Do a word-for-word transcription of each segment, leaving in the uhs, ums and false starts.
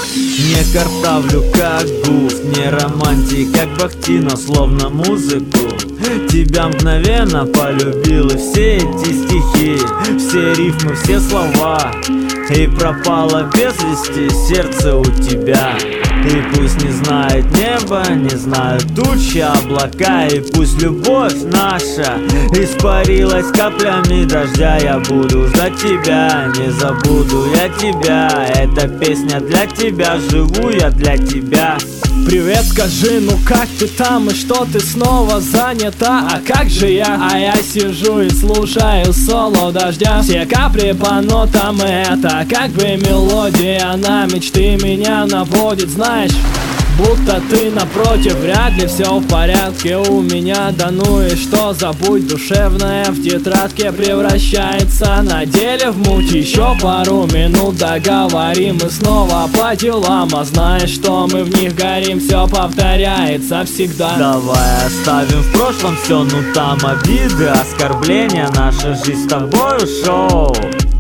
Не картавлю как гуф, не романтик как Бахти, но словно музыку тебя мгновенно полюбил. И все эти стихи, все рифмы, все слова, и пропало без вести сердце у тебя. И пусть не знает небо, не знают тучи, облака, и пусть любовь наша испарилась каплями дождя, я буду ждать тебя, не забуду я тебя. Эта песня для тебя, живу я для тебя. Привет, скажи, ну как ты там, и что ты снова занята? А как же я? А я сижу и слушаю соло дождя. Все капли по нотам, это как бы мелодия на мечты меня наводит, знаешь, будто ты напротив, вряд ли все в порядке у меня. Да ну и что, забудь, душевное в тетрадке превращается на деле в муть. Еще пару минут договорим и снова по делам. А знаешь, что мы в них горим, все повторяется всегда. Давай оставим в прошлом все, ну там обиды, оскорбления, наша жизнь с тобою шоу.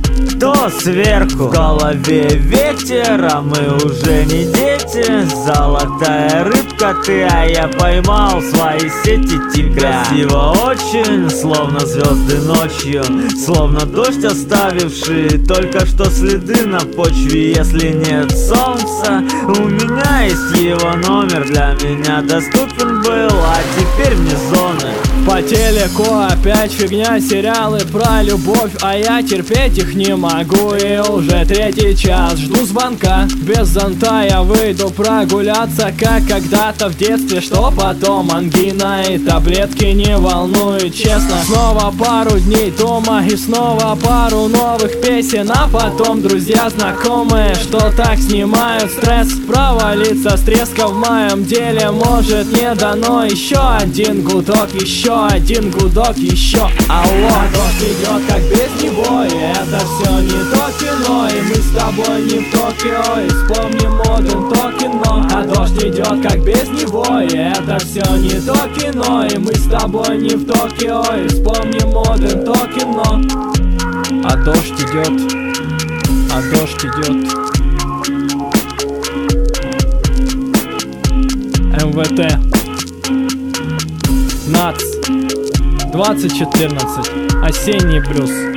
То сверху в голове ветер, а мы уже не дети. Золотая рыбка ты, а я поймал свои сети тебя. Красиво очень, словно звезды ночью, словно дождь, оставивший только что следы на почве. Если нет солнца, у меня есть его номер, для меня доступен был, а теперь вне зоны. По телеку опять фигня, сериалы про любовь, а я терпеть их не могу. И уже третий час жду звонка. Без зонта я выйду прогуляться, как когда-то в детстве. Что потом, ангина и таблетки не волнует, честно. Снова пару дней дома и снова пару новых песен, а потом друзья, знакомые, что так снимают стресс. Провалиться с треска в моем деле может не дано. Еще один гудок, еще один гудок, еще. Алло, а дождь идет как без него, и это все не то кино. И мы с тобой не в Токио, и вспомним модерн то кино. А дождь идет как без него, и это все не то кино. И мы с тобой не в Токио, и вспомним модерн то кино. А дождь идет, а дождь идет. эм вэ тэ НАЦ двадцать четырнадцать. Осенний блюз.